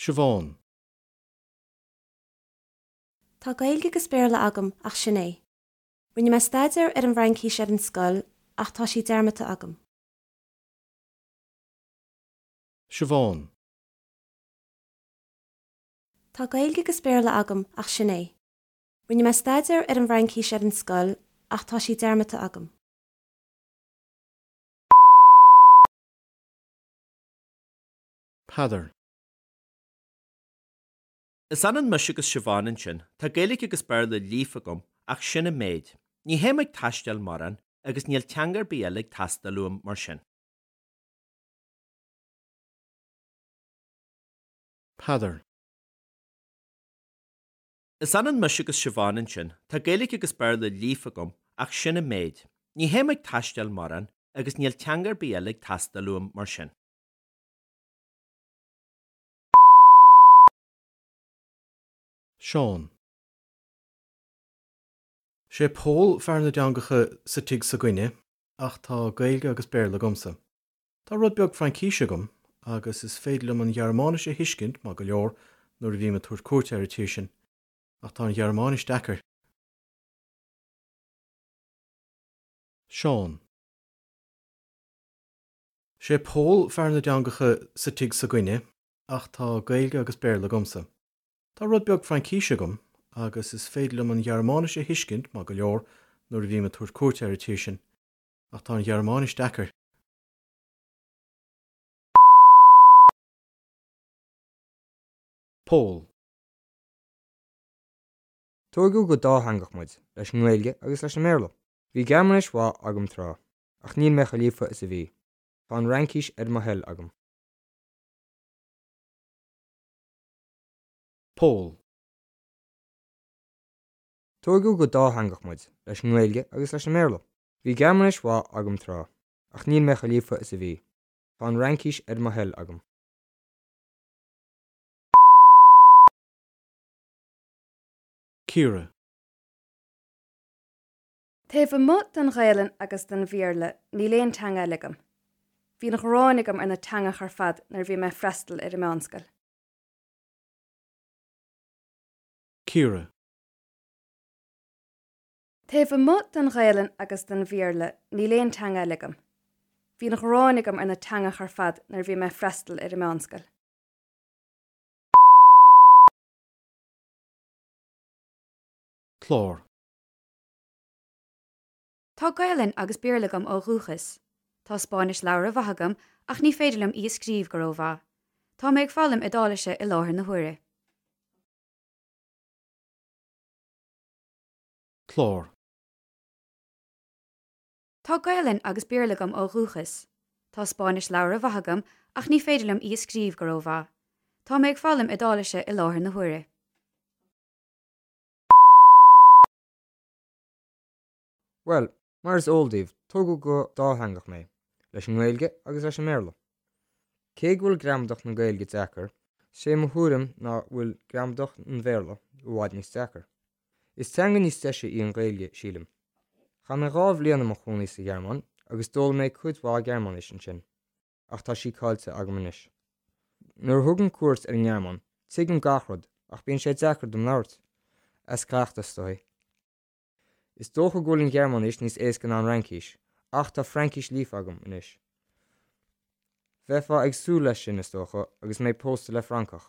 Siobhán. Tá gaeilge go spéirla agam ach sin é. Rinne me staidir ar an bhraincí ar an scoil ach tá sí dearmata agam. Siobhán. Tá gaeilge go spéirla agam ach sin é. Rinne me staidir ar an bhraincí ar an scoil ach tá sí dearmata agam. Peadar. Is an muise agus Siobhánin sin, tá gaeilge agus bearla lífa gom ach sinna méid. Ní héimeag taistil maran agus níl teangar bíalig tastalúm mar sin. Peadar. Is an muise agus Siobhánin sin, tá gaeilge agus bearla lífa gom ach sinna méid. Ní héimeag taistil maran agus níl teangar bíalig tastalúm mar sin. Seán. Sé Pól fearna deangacha sa tuig sa gcuine ach tá gaeilge agus béarla gomsa. Tá rud beag Francíse gom agus is féidir an Gearmánis a hiiscint má go leor nuair a bhí me tuair cuairt ar tíir sin ach tá an Gearmánis deacair. Seán. Sé Pól fearna deangacha sa tuig sa gcuine ach tá gaeilge agus béarla gomsa. Tá rud beag Francíse gom agus is féidir an Gearmánis a hiiscint má go leor nuair a bhí me tuair cuairt ar tíir sin ach tá an Gearmánis deacair. Pól. Tógadh go dáthangach muid leis an Gaeilge agus leis an méarla. Bhí Gearmánis mhá agam trá, ach níl me chalífa is a bhí. Tá an Francíse ar mo hell agam. Pól. Tógadh go dáthangach muid leis an Gaeilge agus leis an méarla. Bhí Gearmánis mhá agam trá, ach níl me chalífa is a bhí. Tá an Francíse ar mo hell agam. Ciara. Taobh mut den Ghaeilge agus den Bhíorla ní léon teanga ligam. Bhí nach ránigam ar na teanga ar fad nar bhí me freistal ar an meánscail. Ciara. Taobh mut den Ghaeilge agus den Bhíorla ní léon teanga ligam. Bhí nach ránigam ar na teanga ar fad nar bhí me freistal ar an meánscail. Clár. Tá Gaeilge agus Bíorlagam ó Rúchas. Tá Spáinis leabhar a bhathagam ach ní féidirlam í scríomh go rómha. Tá méid fálam idálaise i láthair na huaire. Clár. Tá Gaeilge agus Bíorlagam ó Rúchas. Tá Spáinis leabhar a bhathagam ach ní féidirlam í scríomh go rómha. Tá méid fálam idálaise i láthair na huaire. Well, mar is óldíomh, tógadh go dáthangach mé leis an Gaeilge agus leis an méarla. Cé bhfuil gramdach na Gaeilge deacair, sé mo thuairim ná bhfuil gramdach an bhéarla ó bhaid níos deacair. Is teanga níos deise í an Gaeilge sílim. Cha mé rábh líana mo chunaí sa Gearmán agus dul méid chuid bhá Gearmánis an sin, ach tá sí cáilte agam inis. Nuair thugann cuairt ar an Gearmán, tuigim gachrod ach bíonn sé deacair dom labhairt, as cleachtas dói. Is dócha gúil an Gearmánis níos éascan an Francíse, ach tá Francíse lífa agam inis. Bheith ag sú leis sin is dócha agus méid pósta le Francach.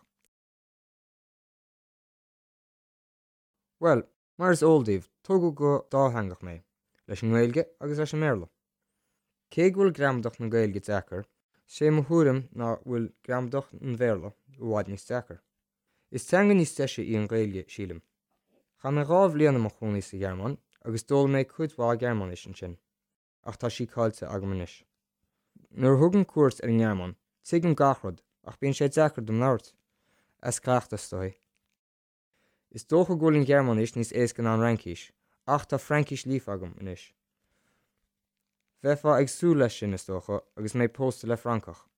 Well, mar is óldíomh, tógadh go dáthangach mé leis an Gaeilge agus leis an méarla. Cé bhfuil gramdach na Gaeilge deacair, sé mo thuairim ná bhfuil gramdach an bhéarla ó bhaid níos deacair. Is teanga níos deise í an Gaeilge sílim. Cha mé rábh líana mo chunaí sa Gearmán agus dul méid chuid bhá Gearmánis an sin, ach tá sí cáilte agam inis. Nuair thugann cuairt ar an Gearmán, tuigim gachrod ach bíonn sé deacair dom labhairt, as cleachtas dói. Is dócha gúil an Gearmánis níos éascan an Francíse, ach tá Francíse lífa agam inis. Bheith ag sú leis sin is dócha agus méid pósta le Francach.